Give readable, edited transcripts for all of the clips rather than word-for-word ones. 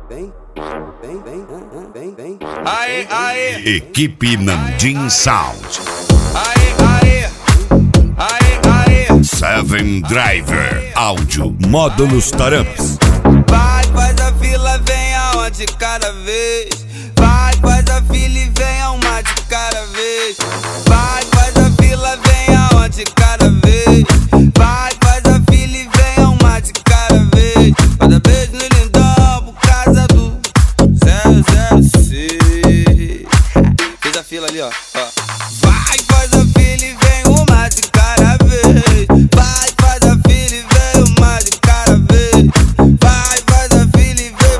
Aê, aê. Equipe Nandin Sound. Aê, aê. Aê, aê. Seven Driver. Áudio Módulos Taramps. Vai, faz a fila, vem aonde cada vez. Vai, faz a fila e vem a uma de cada vez. Vai, faz a fila, vem aonde cada vez. Vai, faz a fila e vem a uma de cada vez. Cada beijo no lindão por causa do 006. Fez a fila ali, ó. Vai, faz a fila e vem uma de cada vez. Vai, faz a fila e vem uma de cada vez. Vai, faz a fila e vem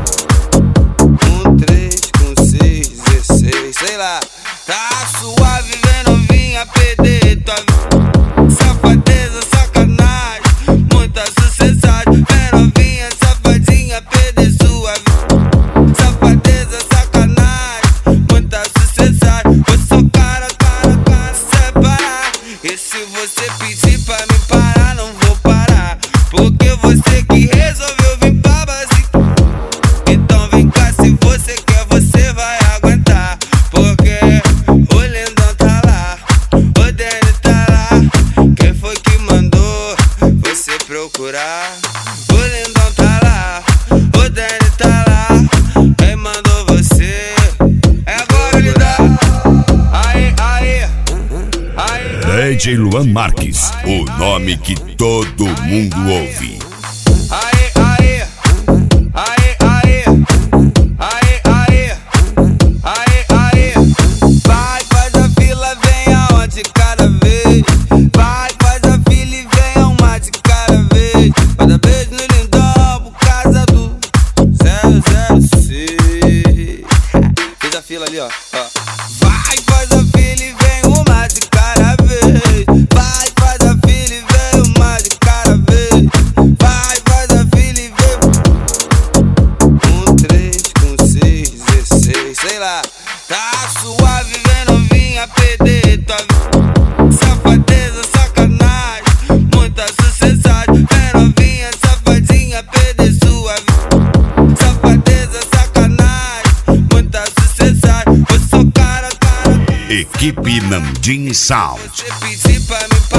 1, 3, com 6, 16, sei lá. Tá suave, vem novinha, perder tua vida. Safadeza, sacanagem, muita sucessagem. Vem novinha, safadinha, perder sua vida. Safadeza, sacanagem, muita sucessagem. Vou socar a cara, separar. E se você pedir pra me parar, não vou parar. Porque você que resolveu vir pra base. Então vem cá, se você quer, você vai aguentar. Porque o lindão tá lá, o Danny tá lá. Quem foi que mandou você procurar? O lindão tá lá, o Danny tá lá. Quem mandou você? É agora, lindão. Aê, aê. Aê, DJ Luan Marques. O nome que todo mundo ouve. aê, aê. Aê, aê. Aê, aê. Aê, aê. Vai, faz a fila, vem aonde cada vez. Vai, faz a fila e vem a uma de cada vez. Cada beijo no lindão por causa do 006. Fez a fila ali, ó. Vai, faz a fila e vem uma de cada vez. Vai, faz a fila e vem uma de cada vez. Vai, faz a fila e vem 1, 3, com 6, 16, sei lá. Tá suave, vem novinha, perder tua vida. Safadeza, sacanagem, muita sucessagem. Vem novinha, safadinha, perder sua vida. Safadeza, sacanagem, muita sucessagem. Vou socar a cara. Equipe Nandin Sound. Você pedir pra me